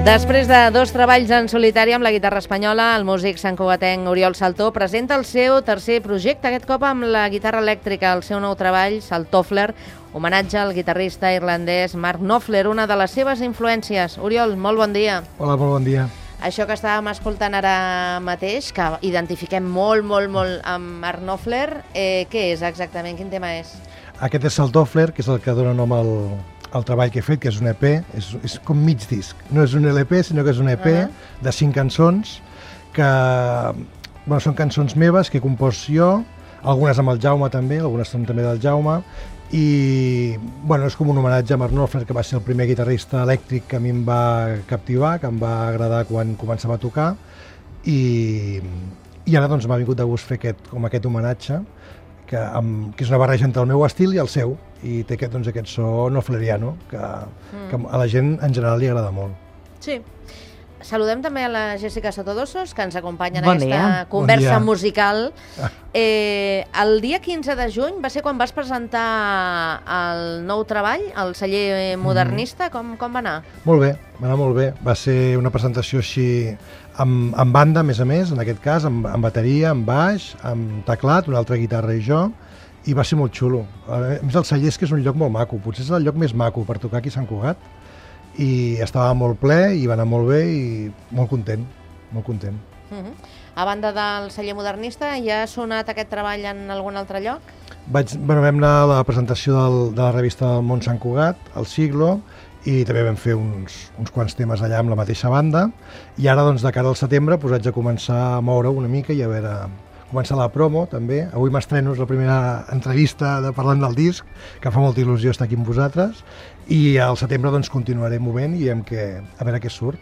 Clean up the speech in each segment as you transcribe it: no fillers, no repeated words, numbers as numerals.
Després de 2 treballs en solitari amb la guitarra espanyola, el músic santcugatenc Oriol Saltó presenta el seu tercer projecte, aquest cop amb la guitarra elèctrica. El seu nou treball, Saltofler, homenatge al guitarrista irlandès Mark Knopfler, una de les seves influències. Oriol, molt bon dia. Hola, molt bon dia. Això que estàvem escoltant ara mateix, que identifiquem molt amb Mark Knopfler, què és exactament? Quin tema és? Aquest és Saltofler, que és el que dona nom al treball que he fet, que és un EP, és com mig disc. No és un LP, sinó que és un EP de 5 cançons, que són cançons meves que he compost jo, algunes amb el Jaume també, algunes són també del Jaume, i és com un homenatge a Mark Knopfler, que va ser el primer guitarrista elèctric que a mi em va captivar, que em va agradar quan començava a tocar, i ara doncs m'ha vingut de gust fer aquest homenatge, que és una barreja entre el meu estil i el seu, i té aquest so knopfleriano que a la gent en general li agrada molt. Sí. Saludem també a la Jessica Sotodosos, que ens acompanya en aquesta conversa musical. El dia 15 de juny va ser quan vas presentar el nou treball, el celler modernista. Com va anar? Molt bé, va anar molt bé. Va ser una presentació així amb banda, a més, en aquest cas, amb bateria, amb baix, amb teclat, una altra guitarra i jo, i va ser molt xulo. A més, el celler és que és un lloc molt maco, potser és el lloc més maco per tocar aquí a Sant Cugat, i estava molt ple i va anar molt bé i molt content, molt content. A banda del celler modernista, ja ha sonat aquest treball en algun altre lloc? Vam anar a la presentació de la revista del Món Sant Cugat, el Siglo, i també vam fer uns quants temes allà amb la mateixa banda, i ara, doncs, de cara al setembre, haig de començar a moure una mica i a veure... Començar la promo, també. Avui m'estreno, és la primera entrevista parlant del disc, que fa molta il·lusió estar aquí amb vosaltres, i al setembre doncs continuaré movent i a veure què surt.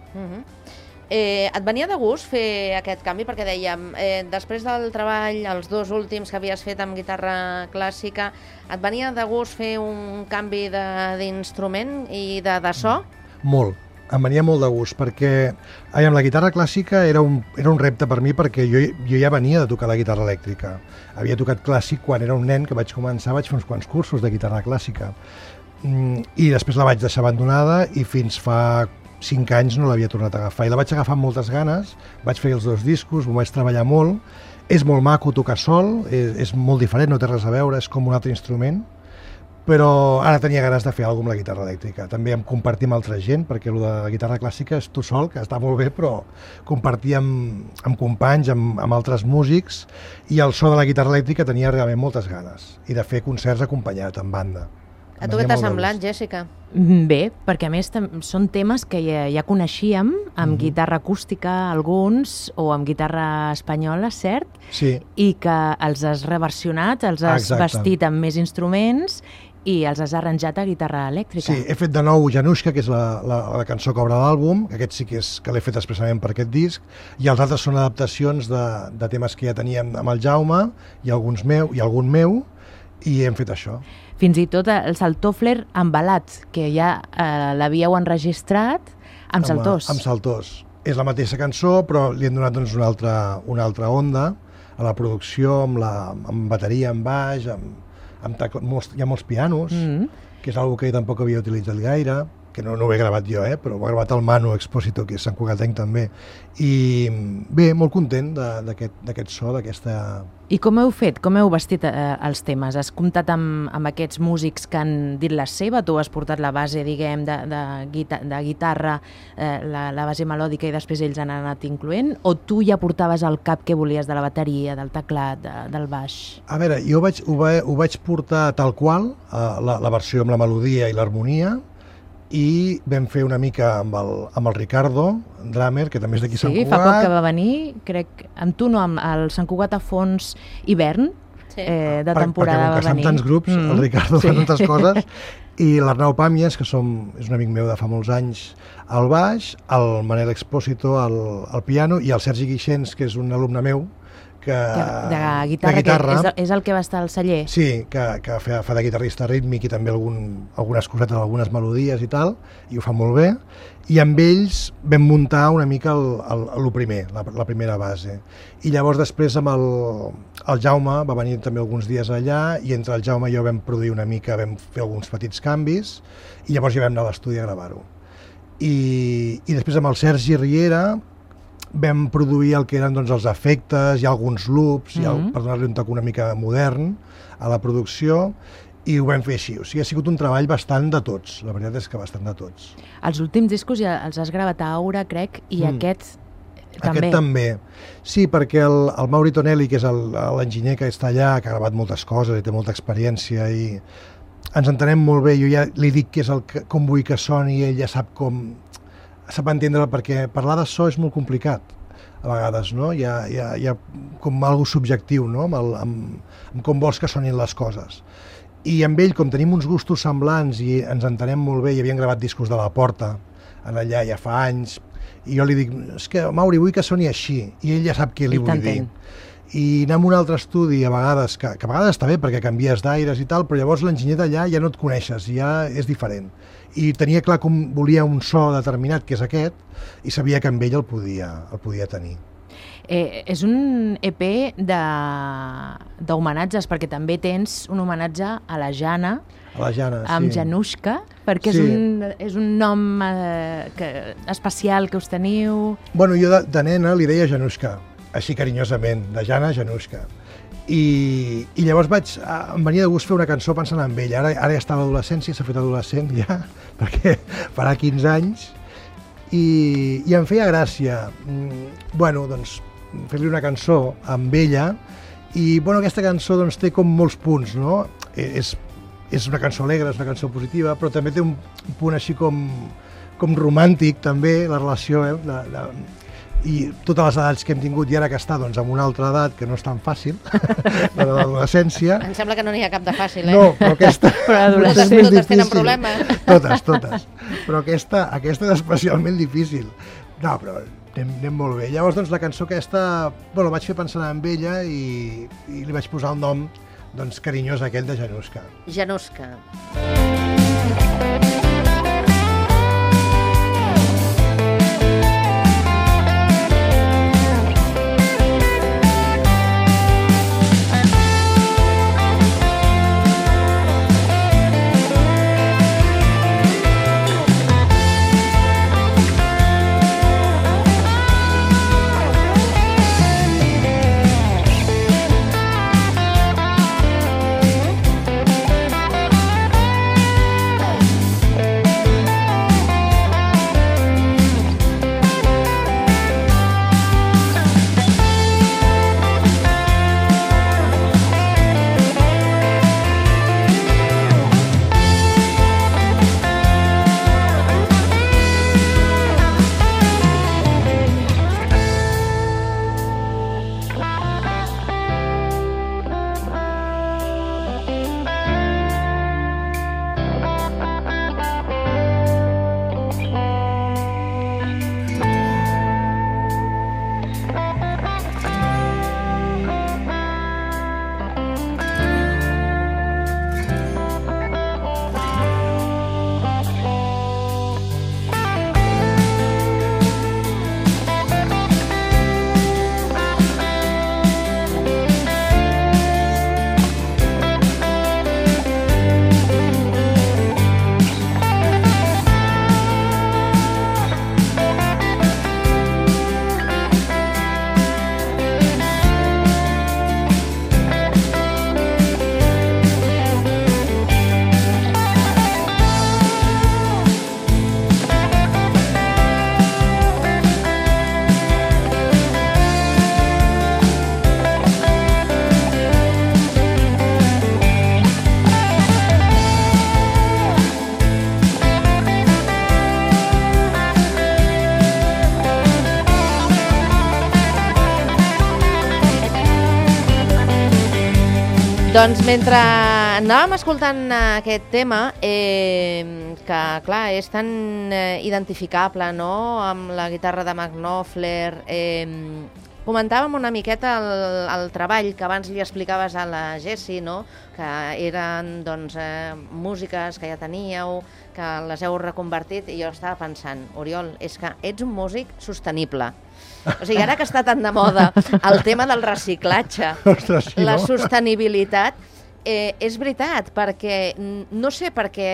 Et venia de gust fer aquest canvi? Perquè dèiem, després del treball, els 2 últims que havies fet amb guitarra clàssica, et venia de gust fer un canvi d'instrument i de so? Molt. Em venia molt de gust, perquè amb la guitarra clàssica era un repte per mi, perquè jo ja venia de tocar la guitarra elèctrica. Havia tocat clàssic quan era un nen, que vaig començar, vaig fer uns quants cursos de guitarra clàssica. I després la vaig deixar abandonada i fins fa 5 anys no l'havia tornat a agafar. I la vaig agafar amb moltes ganes, vaig fer els 2 discos, m'ho vaig treballar molt. És molt maco tocar sol, és molt diferent, no té res a veure, és com un altre instrument. Però ara tenia ganes de fer alguna cosa amb la guitarra elèctrica. També em compartir amb altra gent, perquè el de la guitarra clàssica és tu sol, que està molt bé, però compartir amb companys, amb altres músics, i el so de la guitarra elèctrica tenia realment moltes ganes, i de fer concerts acompanyat, en banda. A tu què t'ha semblat, Jessica? Bé, perquè a més són temes que ja coneixíem, amb guitarra acústica alguns, o amb guitarra espanyola, cert? Sí. I que els has reversionat, els has vestit amb més instruments, i els has arranjat a guitarra elèctrica. Sí, he fet de nou Janushka, que és la cançó que obre l'àlbum, que aquest sí que l'he fet expressament per aquest disc, i els altres són adaptacions de temes que ja teníem amb el Jaume, i algun meu, i hem fet això. Fins i tot el Saltofler embalat, que ja l'havíeu enregistrat amb Saltós. Amb Saltós. És la mateixa cançó, però li hem donat una altra onda a la producció, amb bateria, amb baix, hi ha molts pianos, que és una cosa que jo tampoc havia utilitzat gaire, que no ho he gravat jo, però ho ha gravat el Manu Expósito, que és santcugatenc també. I bé, molt content d'aquest so, d'aquesta... I com heu fet? Com heu vestit els temes? Has comptat amb aquests músics que han dit la seva? Tu has portat la base, diguem, de guitarra, la base melòdica, i després ells han anat incloent? O tu ja portaves al cap què volies de la bateria, del teclat, del baix? A veure, jo ho vaig portar tal qual, la versió amb la melodia i l'harmonia, i vam fer una mica amb el Ricardo, drummer, que també és d'aquí Sant Cugat. Sí, fa poc que va venir, crec, amb tu no, amb el Sant Cugat a fons hivern, de temporada va venir. Perquè com que estan tants grups, el Ricardo fa tantes coses, i l'Arnau Pàmies, que és un amic meu de fa molts anys, al baix, el Manel Expósito al piano, i el Sergi Guixens, que és un alumne meu, de guitarra, que és el que va estar al celler. Sí, que fa de guitarrista rítmic i també algunes cosetes, algunes melodies i tal, i ho fa molt bé. I amb ells vam muntar una mica el primer, la primera base. I llavors després amb el Jaume va venir també alguns dies allà, i entre el Jaume i jo vam produir una mica, vam fer alguns petits canvis, i llavors ja vam anar a l'estudi a gravar-ho. i després amb el Sergi Riera vam produir el que eren doncs, els efectes, hi ha alguns loops, per donar-li un toc una mica modern a la producció, i ho vam fer així. O sigui, ha sigut un treball bastant de tots, la veritat és que bastant de tots. Els últims discos ja els has gravat a Aura, crec, i aquest també. Aquest també. Sí, perquè el Mauri Tonelli, que és l'enginyer que està allà, que ha gravat moltes coses i té molta experiència, i ens entenem molt bé, jo ja li dic que és com vull que soni, i ell ja sap entendre, perquè parlar de so és molt complicat, a vegades, no? Hi ha com algo subjectiu, no? Amb com vols que sonin les coses. I amb ell, com tenim uns gustos semblants i ens entenem molt bé, i havíem gravat discos de La Porta, allà ja fa anys, i jo li dic, és que Mauri, vull que soni així, i ell ja sap què li vull dir. I anar a un altre estudi, a vegades, que a vegades està bé perquè canvies d'aires i tal, però llavors l'enginyer d'allà ja no et coneixes, ja és diferent. I tenia clar com volia un so determinat, que és aquest, i sabia que amb ell el podia tenir. És un EP d'homenatges, perquè també tens un homenatge a la Jana, amb Januszka, perquè és un nom especial que us teniu. Bueno, jo de nena li deia Januszka, així carinyosament, de Jana Januszka. I llavors em venia de gust fer una cançó pensant en ell. Ara ja està a l'adolescència, s'ha fet adolescent ja, perquè farà 15 anys, i em feia gràcia, bueno, doncs, fer-li una cançó amb ella, i bueno, aquesta cançó doncs, té com molts punts, no? És una cançó alegre, és una cançó positiva, però també té un punt així com romàntic, també, la relació, i totes les edats que hem tingut, i ara que està doncs, en una altra edat que no és tan fàcil, la de l'adolescència. Em sembla que no n'hi ha cap de fàcil, No, però aquesta... Totes tenen problemes. Totes. Però aquesta és especialment difícil. No, però anem molt bé. Llavors, doncs, la cançó aquesta, bueno, vaig fer pensant en ella i li vaig posar el nom, doncs, carinyós aquell de Januszka. Januszka. Doncs mentre anàvem escoltant aquest tema, que clar, és tan identificable, no?, amb la guitarra de Mark Knopfler, comentàvem una miqueta el treball que abans li explicaves a la Jessie, no?, que eren doncs, músiques que ja teníeu, que les heu reconvertit, i jo estava pensant, Oriol, és que ets un músic sostenible. O sigui, ara que està tan de moda el tema del reciclatge, la sostenibilitat, És veritat, perquè no sé, perquè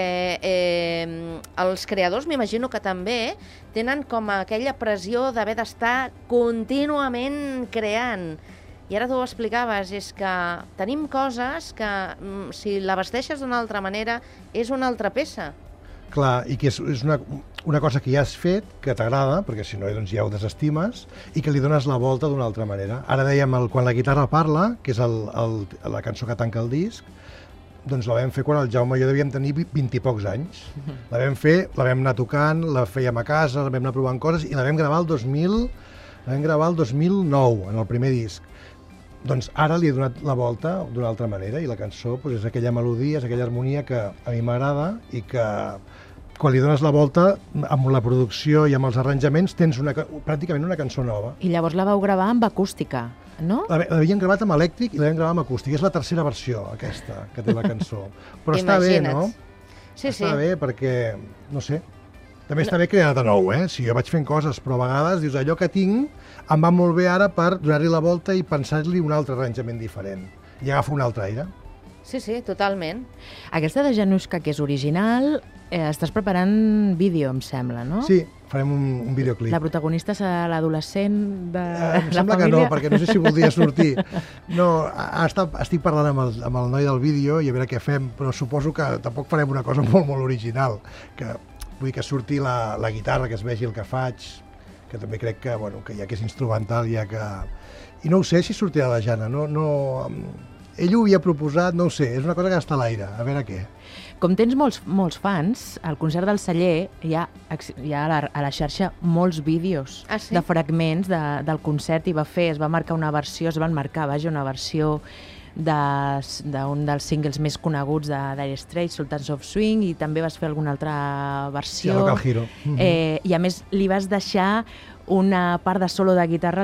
els creadors m'imagino que també tenen com aquella pressió d'haver d'estar contínuament creant. I ara tu ho explicaves, és que tenim coses que si la vesteixes d'una altra manera és una altra peça. Clar, i que és una cosa que ja has fet, que t'agrada, perquè si no doncs ja ho desestimes, i que li dones la volta d'una altra manera. Ara dèiem, quan la guitarra parla, que és la cançó que tanca el disc, doncs la vam fer quan el Jaume i jo devíem tenir 20 i pocs anys. La vam fer, la vam anar tocant, la fèiem a casa, la vam anar provant coses, i la vam gravar el 2009, en el primer disc. Doncs ara li he donat la volta d'una altra manera i la cançó és aquella melodia, és aquella harmonia que a mi m'agrada i que quan li dones la volta amb la producció i amb els arranjaments tens pràcticament una cançó nova. I llavors la vau gravar amb acústica, no? L'havíem gravat amb elèctric i l'havíem gravat amb acústic. És la tercera versió, aquesta, que té la cançó. Però està bé, no? Sí, està bé perquè, no sé, també està bé crear de nou, Si jo vaig fent coses, però a vegades dius allò que tinc em va molt bé ara per donar-li la volta i pensar-li un altre arranjament diferent. I agafo un altre aire. Sí, totalment. Aquesta de Januszka, que és original, estàs preparant vídeo, em sembla, no? Sí, farem un videoclip. La protagonista serà l'adolescent de la família? Em sembla que no, perquè no sé si voldria sortir. No, estic parlant amb el noi del vídeo i a veure què fem, però suposo que tampoc farem una cosa molt original, que vull que surti la guitarra, que es vegi el que faig, que també crec que, que ja que és instrumental, ja que... I no ho sé si sortirà la Jana, ell ho havia proposat, no ho sé, és una cosa que està a l'aire, a veure què. Com tens molts fans, al concert del Celler hi ha a la xarxa molts vídeos de fragments del concert i es va marcar una versió, una versió d'un dels singles més coneguts de Dire Straits, Sultans of Swing, i també vas fer alguna altra versió. Sí, Local Hero. I a més li vas deixar una part de solo de guitarra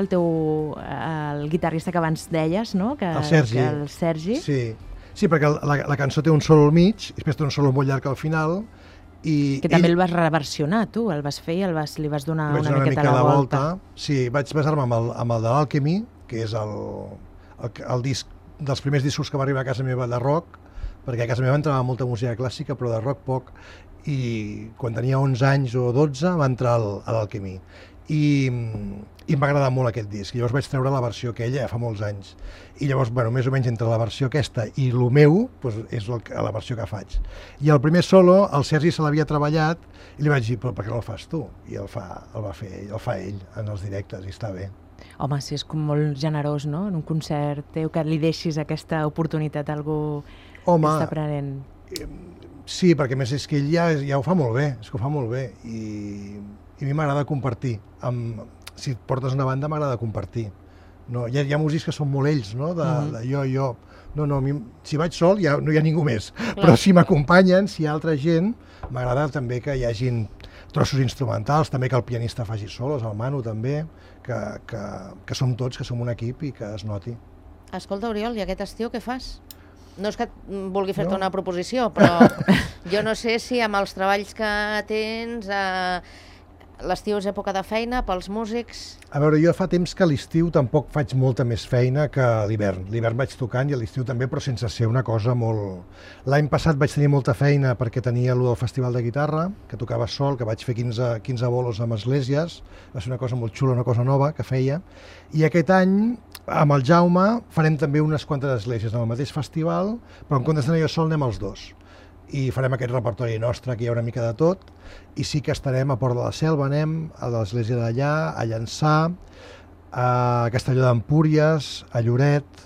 al guitarrista que abans deies, no? El Sergi. Sí, perquè la cançó té un solo al mig, i després té un solo molt llarg al final. Que també el vas reversionar, tu, el vas fer i li vas donar una miqueta la volta. Sí, vaig basar-me amb el de l'Alchemy, que és el disc dels primers discos que va arribar a casa meva de rock, perquè a casa meva entrava molta música clàssica, però de rock poc, i quan tenia 11 anys o 12 va entrar a l'Alchemy. I em va agradar molt aquest disc, i llavors vaig treure la versió aquella fa molts anys. I llavors, més o menys entre la versió aquesta i el meu, és la versió que faig. I el primer solo, el Sergi se l'havia treballat, i li vaig dir, però per què no el fas tu? I el fa ell en els directes, i està bé. Home, sí, és com molt generós, no?, en un concert teu, que li deixis aquesta oportunitat a algú que està aprenent. Sí, perquè més és que ell ja ho fa molt bé, i a mi m'agrada compartir. Si et portes una banda m'agrada compartir. Hi ha músics que són molt ells, no?, de jo. No, si vaig sol no hi ha ningú més, però si m'acompanyen, si hi ha altra gent, m'agrada també que hi hagin trossos instrumentals, també que el pianista faci solos, el Manu també, que som tots, que som un equip i que es noti. Escolta, Oriol, i aquest estiu què fas? No és que vulgui fer-te una proposició, però jo no sé si amb els treballs que tens l'estiu és època de feina pels músics. A veure, jo fa temps que a l'estiu tampoc faig molta més feina que a l'hivern. L'hivern vaig tocant i a l'estiu també, però sense ser una cosa molt... L'any passat vaig tenir molta feina perquè tenia el Festival de Guitarra, que tocava sol, que vaig fer 15 bolos amb esglésies, va ser una cosa molt xula, una cosa nova que feia. I aquest any, amb el Jaume, farem també unes quantes esglésies en el mateix festival, però en comptes d'anar jo sol anem els dos. I farem aquest repertori nostre, que hi ha una mica de tot, i sí que estarem a Port de la Selva, anem a l'església d'allà, a Llançà, a Castelló d'Empúries, a Lloret,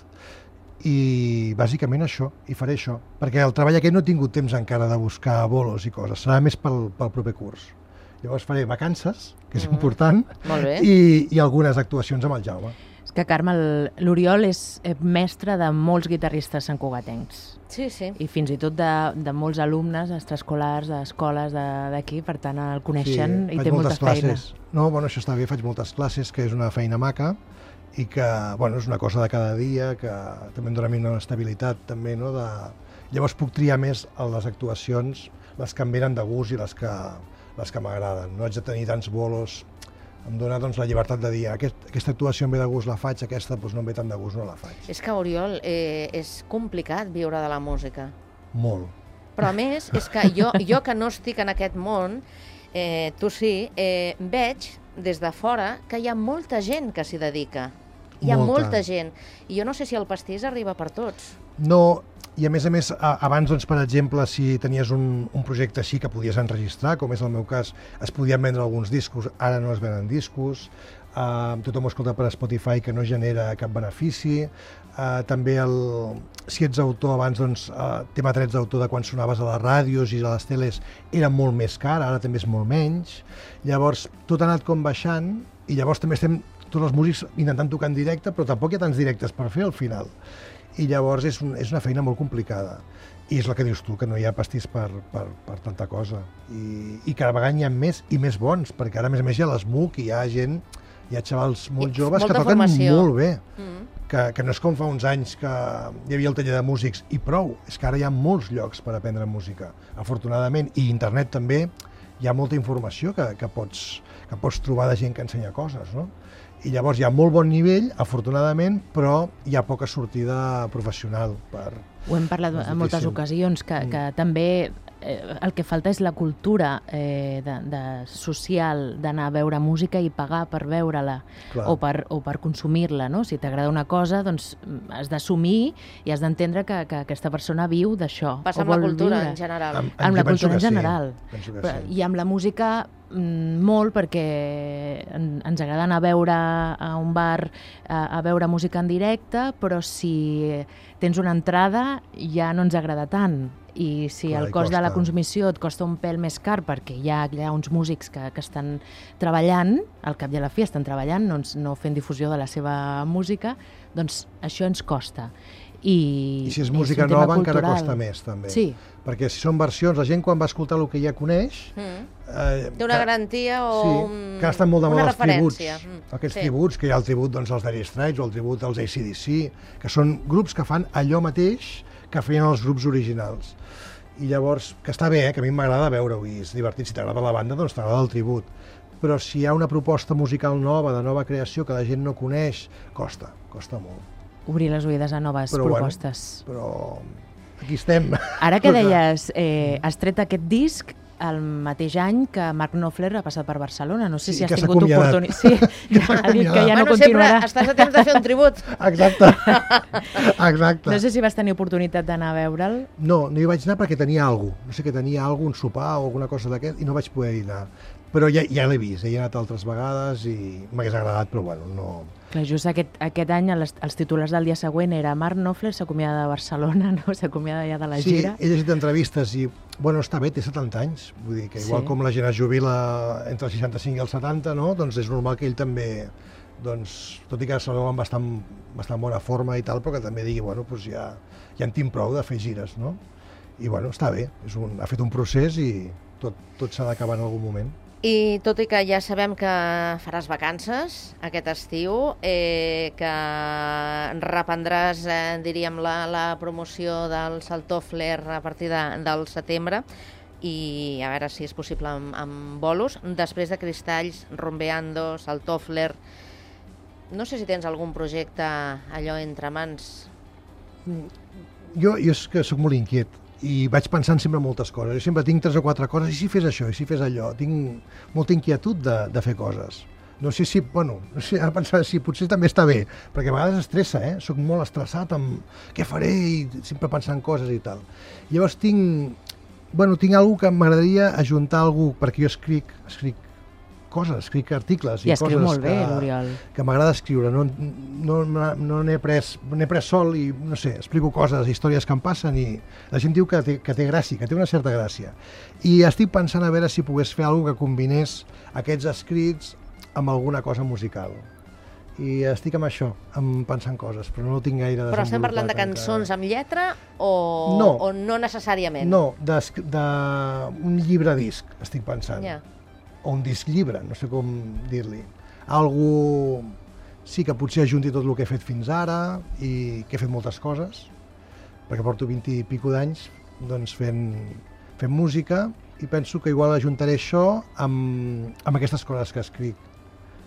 i bàsicament això, i faré això, perquè el treball aquest no he tingut temps encara de buscar bolos i coses, serà més pel proper curs. Llavors faré vacances, que és important, i algunes actuacions amb el Jaume. És que, Carme, l'Oriol és mestre de molts guitarristes santcugatencs. Sí. I fins i tot de molts alumnes extraescolars, d'escoles d'aquí, per tant el coneixen i té molta feina. No, això està bé, faig moltes classes, que és una feina maca i que, és una cosa de cada dia, que també em dona una estabilitat, també, no? Llavors puc triar més les actuacions, les que em venen de gust i les que m'agraden. No haig de tenir tants bolos em dona doncs, la llibertat de dir aquesta actuació em ve de gust, la faig, aquesta doncs, no em ve tant de gust, no la faig. És que, Oriol, és complicat viure de la música. Molt. Però a més, és que jo que no estic en aquest món, tu sí, veig des de fora que hi ha molta gent que s'hi dedica. Hi ha molta gent. I jo no sé si el pastís arriba per tots. No, i a més, abans, doncs, per exemple, si tenies un projecte així que podies enregistrar, com és el meu cas, es podien vendre alguns discos, ara no es venen discos, tothom ho escolta per Spotify, que no genera cap benefici, també si ets autor abans, doncs, tema drets d'autor de quan sonaves a les ràdios i a les teles era molt més car, ara també és molt menys, llavors tot ha anat com baixant i llavors també estem tots els músics intentant tocar en directe, però tampoc hi ha tants directes per fer al final. I llavors és una feina molt complicada. I és el que dius tu, que no hi ha pastís per tanta cosa. I cada vegada n'hi ha més i més bons, perquè ara, a més hi ha l'SMUC i hi ha gent, hi ha xavals molt joves que toquen molt bé. Que no és com fa uns anys que hi havia el taller de músics i prou. És que ara hi ha molts llocs per aprendre música, afortunadament. I internet també hi ha molta informació que pots trobar de gent que ensenya coses, no? I llavors hi ha molt bon nivell, afortunadament, però hi ha poca sortida professional. Ho hem parlat en moltes ocasions, que també el que falta és la cultura social d'anar a veure música i pagar per veure-la o per consumir-la, no? Si t'agrada una cosa, doncs has d'assumir i has d'entendre que aquesta persona viu d'això. Passa amb la cultura en general. Amb la cultura en general. I amb la música molt, perquè ens agrada anar a veure a un bar a veure música en directe, però si tens una entrada ja no ens agrada tant. I si el cost de la consumició et costa un pèl més car perquè hi ha uns músics que estan treballant, al cap i a la fi estan treballant, no fent difusió de la seva música, doncs això ens costa. I si és música nova encara costa més, també. Sí. Perquè si són versions, la gent quan va escoltar el que ja coneix... té una garantia o que estan molt de moda els tributs. Aquests tributs, que hi ha el tribut als Dire Straits o el tribut als AC/DC, que són grups que fan allò mateix que feien els grups originals. I llavors, que està bé, que a mi m'agrada veure-ho i és divertit. Si t'agrada la banda, doncs t'agrada el tribut. Però si hi ha una proposta musical nova, de nova creació, que la gent no coneix, costa molt. Obrir les oïdes a noves propostes. Però aquí estem. Ara que deies, has tret aquest disc el mateix any que Mark Knopfler ha passat per Barcelona. No sé si has tingut oportunitat. Sí, ha dit que ja no continuarà. Sempre estàs a temps de fer un tribut. Exacte. No sé si vas tenir oportunitat d'anar a veure'l. No hi vaig anar perquè tenia alguna cosa. No sé que tenia un sopar o alguna cosa d'aquest i no vaig poder anar. Però ja l'he vist, he anat altres vegades i m'hagués agradat, però bueno, no... Clar, just aquest any els titulars del dia següent era Mark Knopfler s'acomiada de Barcelona, no? S'acomiada ja de la gira. Sí, he llegit entrevistes i, bueno, està bé, té 70 anys, vull dir que igual com la gent es jubila entre els 65 i els 70, no? Doncs és normal que ell també, doncs, tot i que es veu en bastant bona forma i tal, però que també digui, bueno, doncs ja en tinc prou de fer gires, no? I, bueno, està bé, ha fet un procés i tot s'ha d'acabar en algun moment. I tot i que ja sabem que faràs vacances aquest estiu, que reprendràs, diríem, la promoció del Saltofler a partir del setembre, i a veure si és possible amb bolos, després de Cristalls, Rumbeando, Saltofler, no sé si tens algun projecte allò entre mans? Jo és que sóc molt inquiet. I vaig pensant sempre moltes coses. Jo sempre tinc 3 o 4 coses, i si fes això, i si fes allò. Tinc molta inquietud de fer coses. No sé si, ara pensar si potser també està bé, perquè a vegades estressa, Soc molt estressat amb què faré i sempre pensant coses i tal. Llavors tinc alguna que m'agradaria ajuntar alguna cosa, perquè jo escric coses, escric articles i escriu molt bé, l'Oriol. Que m'agrada escriure, no n'he pres sol i, no sé, explico coses, històries que em passen i la gent diu que té gràcia, que té una certa gràcia. I estic pensant a veure si pogués fer alguna que combinés aquests escrits amb alguna cosa musical. I estic amb això, pensant coses, però no ho tinc gaire desenvolupat. Però estem parlant de cançons amb lletra o no necessàriament? No, d'un llibre-disc, estic pensant. O un disc-llibre, no sé com dir-li. Algú sí que potser ajunti tot el que he fet fins ara i que he fet moltes coses, perquè porto 20 i pico d'anys fent música i penso que igual ajuntaré això amb aquestes coses que escric.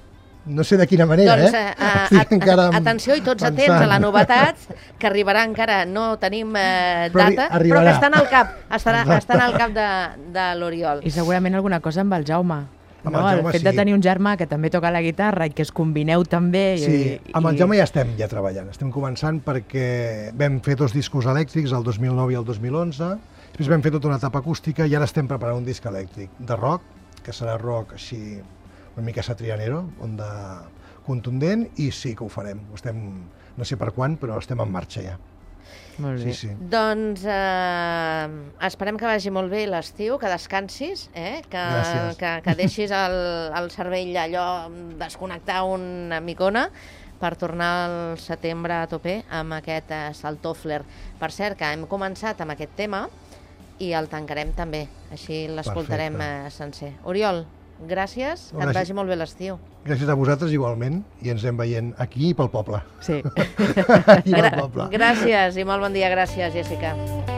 No sé de quina manera, doncs, Estic encara atenció i tots pensant. atents a la novetat, que arribarà encara, no tenim Però data, però arribarà. que estan al cap, estan al cap de l'Oriol. I segurament alguna cosa amb el Jaume. Amb No? el Jaume, fet sí. de tenir un germà que també toca la guitarra i que es combineu també. Sí, amb el Jaume ja estem treballant. Estem començant perquè vam fer 2 discos elèctrics, el 2009 i el 2011. Després vam fer tota una etapa acústica i ara estem preparant un disc elèctric de rock, que serà rock així una mica satrianero, onda contundent, i sí que ho farem. No sé per quan, però estem en marxa ja. Molt bé. Sí, sí. Doncs esperem que vagi molt bé l'estiu, que descansis, Gràcies. que deixis el cervell allò, desconnectar una micona per tornar al setembre a tope amb aquest Saltofler. Per cert, que hem començat amb aquest tema i el tancarem també, així l'escoltarem sencer. Oriol, gràcies, que et vagi molt bé l'estiu. Gràcies a vosaltres igualment, i ens anem veient aquí i pel poble. Sí. I pel poble. Gràcies i molt bon dia, gràcies, Jessica.